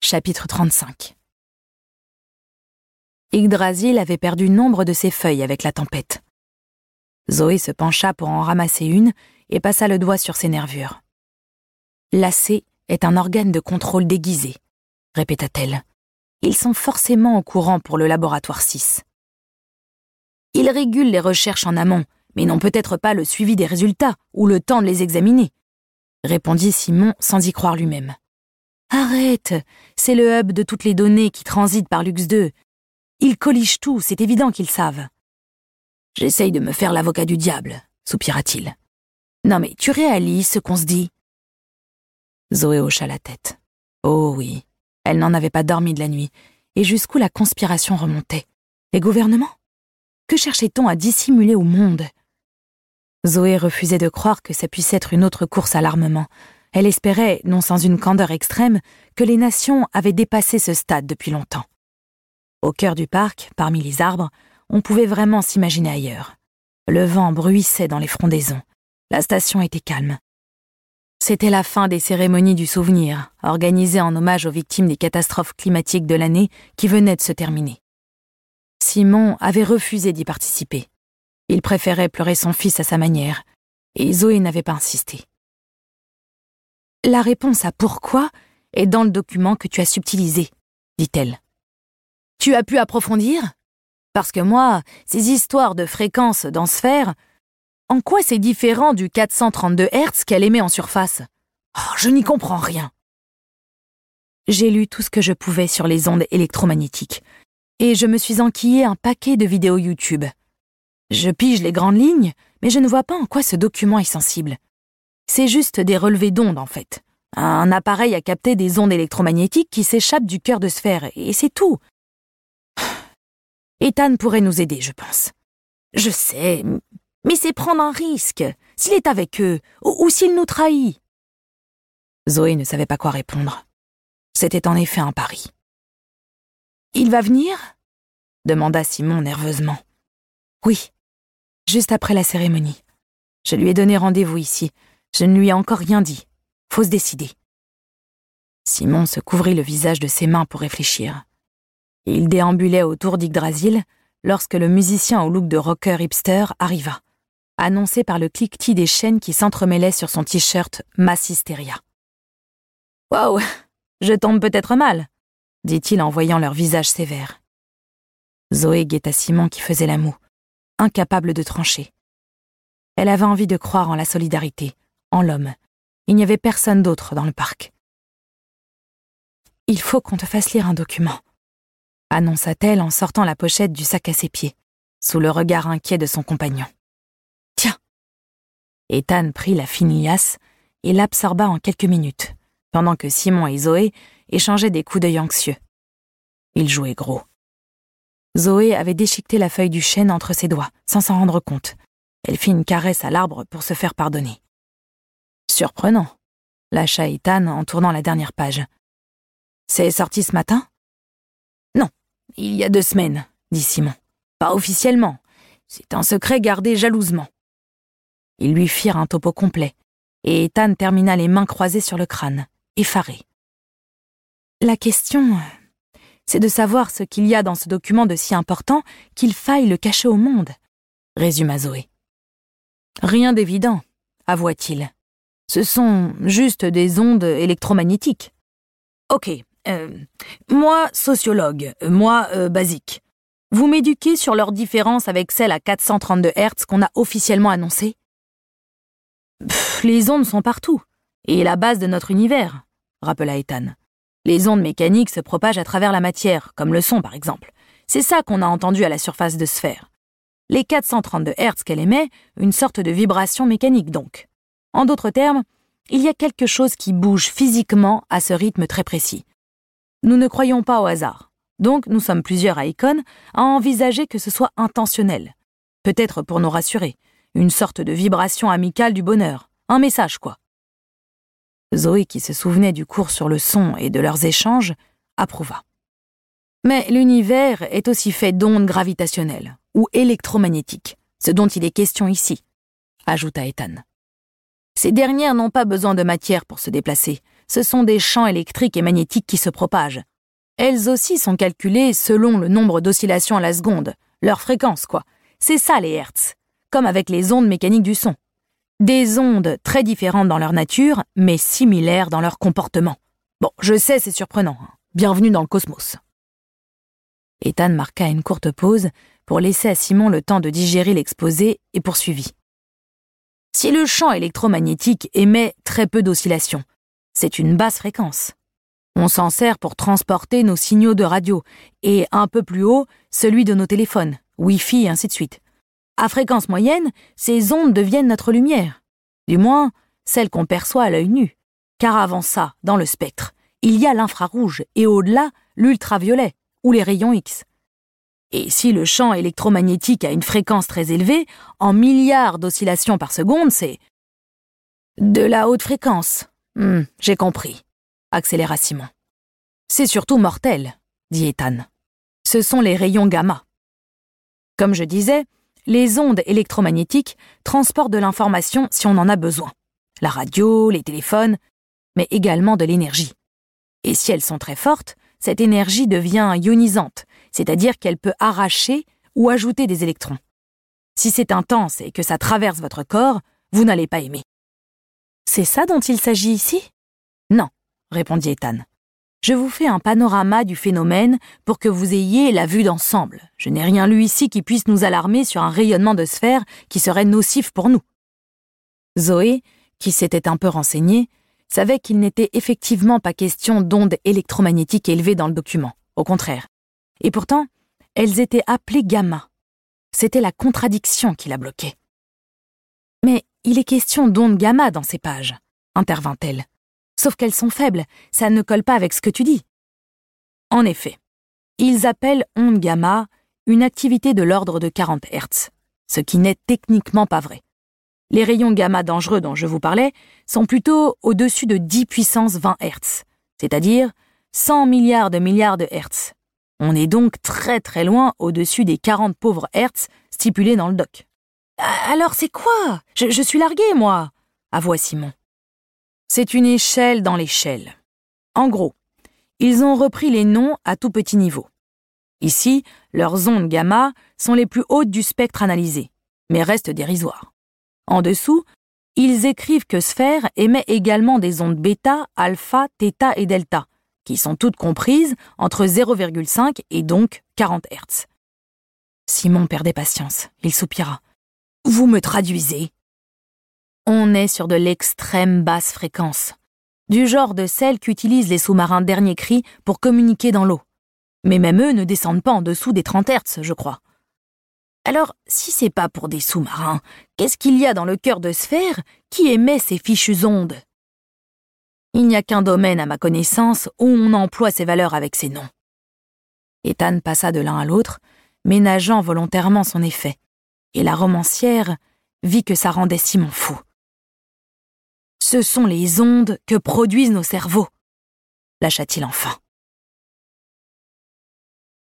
Chapitre 35. Yggdrasil avait perdu nombre de ses feuilles avec la tempête. Zoé se pencha pour en ramasser une et passa le doigt sur ses nervures. « L'AC est un organe de contrôle déguisé, » répéta-t-elle. « Ils sont forcément au courant pour le laboratoire 6. Ils régulent les recherches en amont, mais n'ont peut-être pas le suivi des résultats ou le temps de les examiner, » répondit Simon sans y croire lui-même. « Arrête, c'est le hub de toutes les données qui transitent par Lux2. Ils colligent tout, c'est évident qu'ils savent. » « J'essaye de me faire l'avocat du diable, » soupira-t-il. « Non mais tu réalises ce qu'on se dit ?» Zoé hocha la tête. Oh oui, elle n'en avait pas dormi de la nuit, et jusqu'où la conspiration remontait. Les gouvernements ? Que cherchait-on à dissimuler au monde ? Zoé refusait de croire que ça puisse être une autre course à l'armement. Elle espérait, non sans une candeur extrême, que les nations avaient dépassé ce stade depuis longtemps. Au cœur du parc, parmi les arbres, on pouvait vraiment s'imaginer ailleurs. Le vent bruissait dans les frondaisons. La station était calme. C'était la fin des cérémonies du souvenir, organisées en hommage aux victimes des catastrophes climatiques de l'année qui venaient de se terminer. Simon avait refusé d'y participer. Il préférait pleurer son fils à sa manière, et Zoé n'avait pas insisté. « La réponse à pourquoi est dans le document que tu as subtilisé, » dit-elle. « Tu as pu approfondir ? Parce que moi, ces histoires de fréquences dans sphère, en quoi c'est différent du 432 Hz qu'elle émet en surface ? Oh, je n'y comprends rien. » J'ai lu tout ce que je pouvais sur les ondes électromagnétiques, et je me suis enquillé un paquet de vidéos YouTube. Je pige les grandes lignes, mais je ne vois pas en quoi ce document est sensible. C'est juste des relevés d'ondes, en fait. Un appareil a capté des ondes électromagnétiques qui s'échappent du cœur de sphère, et c'est tout. Ethan pourrait nous aider, je pense. Je sais, mais c'est prendre un risque. S'il est avec eux, ou s'il nous trahit. Zoé ne savait pas quoi répondre. C'était en effet un pari. « Il va venir ?» demanda Simon nerveusement. « Oui, juste après la cérémonie. Je lui ai donné rendez-vous ici. Je ne lui ai encore rien dit. Faut se décider. » Simon se couvrit le visage de ses mains pour réfléchir. Il déambulait autour d'Yggdrasil lorsque le musicien au look de rocker hipster arriva, annoncé par le cliquetis des chaînes qui s'entremêlaient sur son t-shirt Mass Hysteria. « Wow, je tombe peut-être mal », dit-il en voyant leur visage sévère. Zoé guetta Simon qui faisait la moue, incapable de trancher. Elle avait envie de croire en la solidarité, en l'homme. Il n'y avait personne d'autre dans le parc. « Il faut qu'on te fasse lire un document », annonça-t-elle en sortant la pochette du sac à ses pieds, sous le regard inquiet de son compagnon. « Tiens !» Ethan prit la fine liasse et l'absorba en quelques minutes, pendant que Simon et Zoé échangeaient des coups d'œil anxieux. Il jouait gros. Zoé avait déchiqueté la feuille du chêne entre ses doigts, sans s'en rendre compte. Elle fit une caresse à l'arbre pour se faire pardonner. « Surprenant », lâcha Ethan en tournant la dernière page. « C'est sorti ce matin ?»« Non, il y a 2 semaines, » dit Simon. « Pas officiellement. C'est un secret gardé jalousement. » Ils lui firent un topo complet, et Ethan termina les mains croisées sur le crâne, effaré. « La question, c'est de savoir ce qu'il y a dans ce document de si important qu'il faille le cacher au monde, » résuma Zoé. « Rien d'évident, avoua-t-il. Ce sont juste des ondes électromagnétiques. »« Ok, moi sociologue, moi basique. Vous m'éduquez sur leurs différences avec celles à 432 Hz qu'on a officiellement annoncées ? Les ondes sont partout, et la base de notre univers, rappela Ethan. Les ondes mécaniques se propagent à travers la matière, comme le son par exemple. C'est ça qu'on a entendu à la surface de sphère. Les 432 Hz qu'elle émet, une sorte de vibration mécanique donc. En d'autres termes, il y a quelque chose qui bouge physiquement à ce rythme très précis. Nous ne croyons pas au hasard, donc nous sommes plusieurs à Icon à envisager que ce soit intentionnel. Peut-être pour nous rassurer, une sorte de vibration amicale du bonheur, un message quoi. Zoé, qui se souvenait du cours sur le son et de leurs échanges, approuva. Mais l'univers est aussi fait d'ondes gravitationnelles, ou électromagnétiques, ce dont il est question ici, ajouta Ethan. Ces dernières n'ont pas besoin de matière pour se déplacer, ce sont des champs électriques et magnétiques qui se propagent. Elles aussi sont calculées selon le nombre d'oscillations à la seconde, leur fréquence quoi. C'est ça les hertz, comme avec les ondes mécaniques du son. Des ondes très différentes dans leur nature, mais similaires dans leur comportement. Bon, je sais, c'est surprenant. Bienvenue dans le cosmos. Ethan marqua une courte pause pour laisser à Simon le temps de digérer l'exposé et poursuivit. Si le champ électromagnétique émet très peu d'oscillations, c'est une basse fréquence. On s'en sert pour transporter nos signaux de radio et un peu plus haut, celui de nos téléphones, Wi-Fi et ainsi de suite. À fréquence moyenne, ces ondes deviennent notre lumière. Du moins, celle qu'on perçoit à l'œil nu. Car avant ça, dans le spectre, il y a l'infrarouge et au-delà, l'ultraviolet ou les rayons X. Et si le champ électromagnétique a une fréquence très élevée, en milliards d'oscillations par seconde, c'est de la haute fréquence. J'ai compris, accéléra Simon. C'est surtout mortel, dit Ethan. Ce sont les rayons gamma. Comme je disais, les ondes électromagnétiques transportent de l'information si on en a besoin. La radio, les téléphones, mais également de l'énergie. Et si elles sont très fortes, cette énergie devient ionisante, c'est-à-dire qu'elle peut arracher ou ajouter des électrons. Si c'est intense et que ça traverse votre corps, vous n'allez pas aimer. C'est ça dont il s'agit ici ? Non, répondit Ethan. Je vous fais un panorama du phénomène pour que vous ayez la vue d'ensemble. Je n'ai rien lu ici qui puisse nous alarmer sur un rayonnement de sphère qui serait nocif pour nous. Zoé, qui s'était un peu renseignée, savait qu'il n'était effectivement pas question d'ondes électromagnétiques élevées dans le document. Au contraire. Et pourtant, elles étaient appelées gamma. C'était la contradiction qui la bloquait. « Mais il est question d'ondes gamma dans ces pages, » intervint-elle. « Sauf qu'elles sont faibles, ça ne colle pas avec ce que tu dis. » En effet, ils appellent ondes gamma une activité de l'ordre de 40 Hz, ce qui n'est techniquement pas vrai. Les rayons gamma dangereux dont je vous parlais sont plutôt au-dessus de 10 puissance 20 Hz, c'est-à-dire 100 milliards de Hertz. On est donc très très loin au-dessus des 40 pauvres Hertz stipulés dans le doc. « Alors c'est quoi ? Je suis largué, moi !» avoua Simon. C'est une échelle dans l'échelle. En gros, ils ont repris les noms à tout petit niveau. Ici, leurs ondes gamma sont les plus hautes du spectre analysé, mais restent dérisoires. En dessous, ils écrivent que sphère émet également des ondes bêta, alpha, θ et delta, qui sont toutes comprises entre 0,5 et donc 40 Hz. Simon perdait patience. Il soupira. « Vous me traduisez ?» On est sur de l'extrême basse fréquence, du genre de celle qu'utilisent les sous-marins dernier cri pour communiquer dans l'eau. Mais même eux ne descendent pas en dessous des 30 Hz, je crois. Alors, si c'est pas pour des sous-marins, qu'est-ce qu'il y a dans le cœur de sphère qui émet ces fichues ondes ? Il n'y a qu'un domaine à ma connaissance où on emploie ces valeurs avec ces noms. Ethan passa de l'un à l'autre, ménageant volontairement son effet, et la romancière vit que ça rendait Simon fou. « Ce sont les ondes que produisent nos cerveaux », lâcha-t-il enfin.